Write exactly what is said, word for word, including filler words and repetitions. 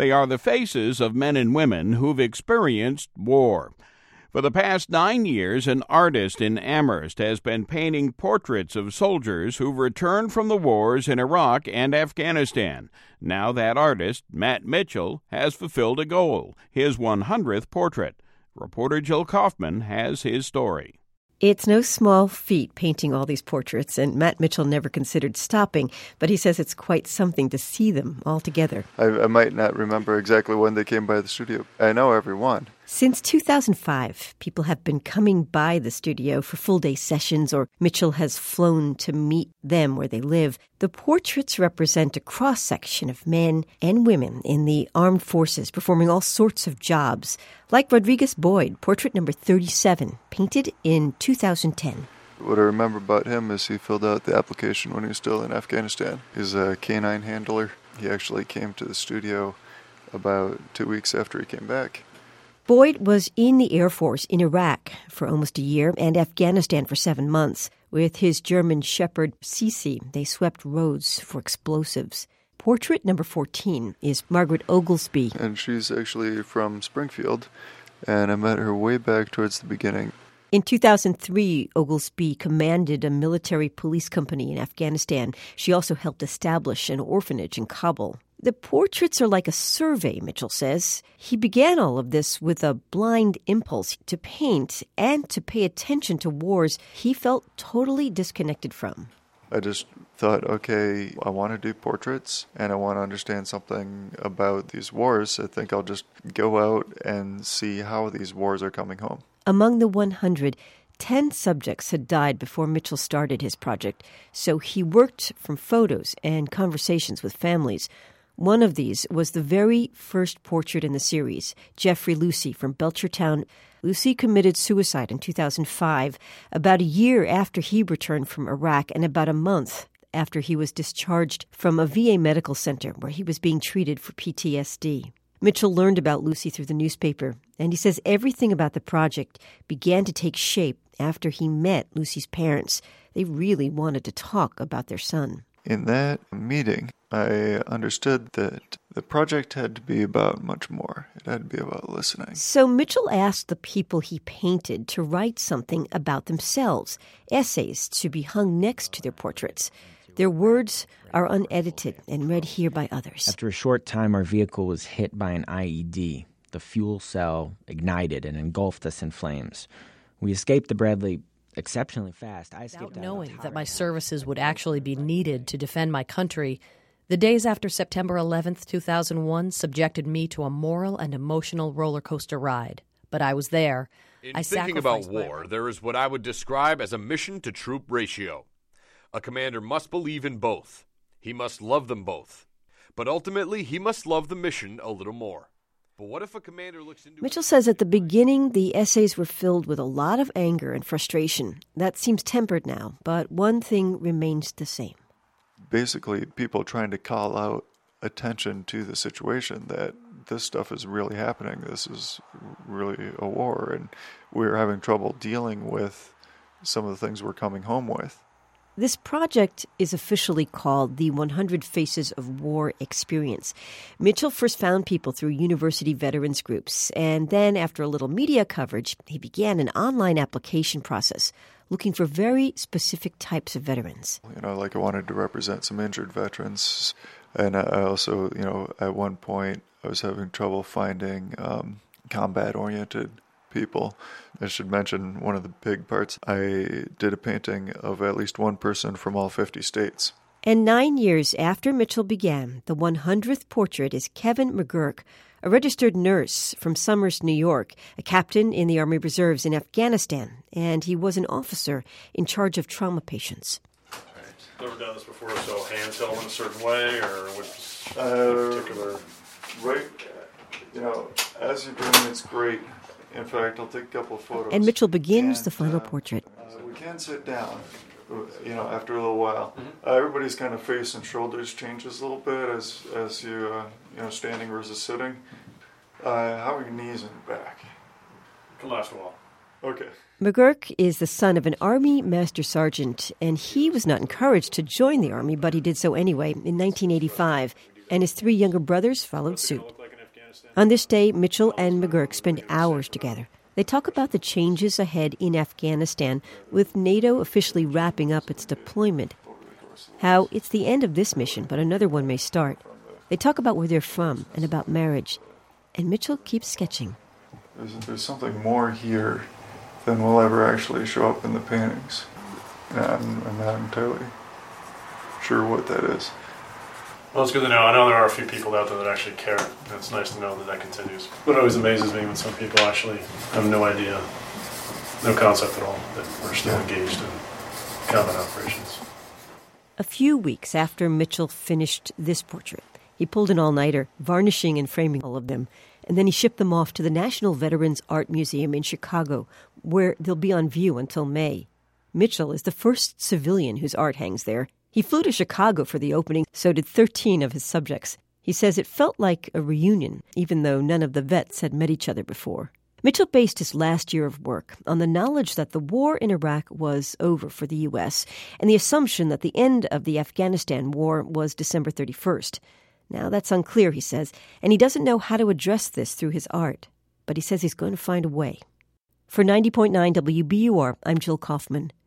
They are the faces of men and women who've experienced war. For the past nine years, an artist in Amherst has been painting portraits of soldiers who've returned from the wars in Iraq and Afghanistan. Now that artist, Matt Mitchell, has fulfilled a goal, his one hundredth portrait. Reporter Jill Kaufman has his story. It's no small feat painting all these portraits, and Matt Mitchell never considered stopping, but he says it's quite something to see them all together. I, I might not remember exactly when they came by the studio. I know every one. Since two thousand five, people have been coming by the studio for full-day sessions, or Mitchell has flown to meet them where they live. The portraits represent a cross-section of men and women in the armed forces performing all sorts of jobs, like Rodriguez Boyd, portrait number thirty-seven, painted in two thousand ten. What I remember about him is he filled out the application when he was still in Afghanistan. He's a canine handler. He actually came to the studio about two weeks after he came back. Boyd was in the Air Force in Iraq for almost a year and Afghanistan for seven months. With his German shepherd, Cece, they swept roads for explosives. Portrait number fourteen is Margaret Oglesby. And she's actually from Springfield, and I met her way back towards the beginning. In two thousand three, Oglesby commanded a military police company in Afghanistan. She also helped establish an orphanage in Kabul. The portraits are like a survey, Mitchell says. He began all of this with a blind impulse to paint and to pay attention to wars he felt totally disconnected from. I just thought, okay, I want to do portraits and I want to understand something about these wars. I think I'll just go out and see how these wars are coming home. Among the one hundred, ten subjects had died before Mitchell started his project, so he worked from photos and conversations with families. One of these was the very first portrait in the series, Jeffrey Lucy from Belchertown. Lucy committed suicide in two thousand five, about a year after he returned from Iraq and about a month after he was discharged from a V A medical center where he was being treated for P T S D. Mitchell learned about Lucy through the newspaper, and he says everything about the project began to take shape after he met Lucy's parents. They really wanted to talk about their son. In that meeting, I understood that the project had to be about much more. It had to be about listening. So Mitchell asked the people he painted to write something about themselves, essays to be hung next to their portraits. Their words are unedited and read here by others. After a short time, our vehicle was hit by an I E D. The fuel cell ignited and engulfed us in flames. We escaped the Bradley exceptionally fast. I escaped Without knowing that my services would actually be needed to defend my country, the days after September eleventh, two thousand one subjected me to a moral and emotional roller coaster ride. But I was there. In I thinking about my... war, there is what I would describe as a mission-to-troop ratio. A commander must believe in both. He must love them both. But ultimately, he must love the mission a little more. But what if a commander looks into... Mitchell says at the beginning, the essays were filled with a lot of anger and frustration. That seems tempered now, but one thing remains the same. Basically, people trying to call out attention to the situation that this stuff is really happening. This is really a war, and we're having trouble dealing with some of the things we're coming home with. This project is officially called the one hundred Faces of War Experience. Mitchell first found people through university veterans groups, and then after a little media coverage, he began an online application process looking for very specific types of veterans. You know, like I wanted to represent some injured veterans, and I also, you know, at one point I was having trouble finding um, combat-oriented people. I should mention one of the big parts. I did a painting of at least one person from all fifty states. And nine years after Mitchell began, the one hundredth portrait is Kevin McGurk, a registered nurse from Somers, New York, a captain in the Army Reserves in Afghanistan, and he was an officer in charge of trauma patients. Never done this before, so hands held in a certain way, or what's uh, particular? Right, you know, as you're doing, it's great. In fact, I'll take a couple of photos. And Mitchell begins and, the final uh, portrait. Uh, we can sit down, you know, after a little while. Mm-hmm. Uh, everybody's kind of face and shoulders changes a little bit as as you, uh, you know, standing versus sitting. Uh, how are your knees and back? Can last a while. Okay. McGurk is the son of an Army Master Sergeant, and he was not encouraged to join the Army, but he did so anyway in nineteen eighty-five, and his three younger brothers followed suit. Look like an On this day, Mitchell and McGurk spend hours together. They talk about the changes ahead in Afghanistan, with NATO officially wrapping up its deployment. How it's the end of this mission, but another one may start. They talk about where they're from and about marriage. And Mitchell keeps sketching. There's, there's something more here than will ever actually show up in the paintings. And I'm, I'm not entirely sure what that is. Well, it's good to know. I know there are a few people out there that actually care. It's nice to know that that continues. What always amazes me when some people actually have no idea, no concept at all, that we're still engaged in combat operations. A few weeks after Mitchell finished this portrait, he pulled an all-nighter, varnishing and framing all of them, and then he shipped them off to the National Veterans Art Museum in Chicago, where they'll be on view until May. Mitchell is the first civilian whose art hangs there. He flew to Chicago for the opening, so did thirteen of his subjects. He says it felt like a reunion, even though none of the vets had met each other before. Mitchell based his last year of work on the knowledge that the war in Iraq was over for the U S and the assumption that the end of the Afghanistan war was December thirty-first. Now, that's unclear, he says, and he doesn't know how to address this through his art. But he says he's going to find a way. For ninety point nine W B U R, I'm Jill Kaufman.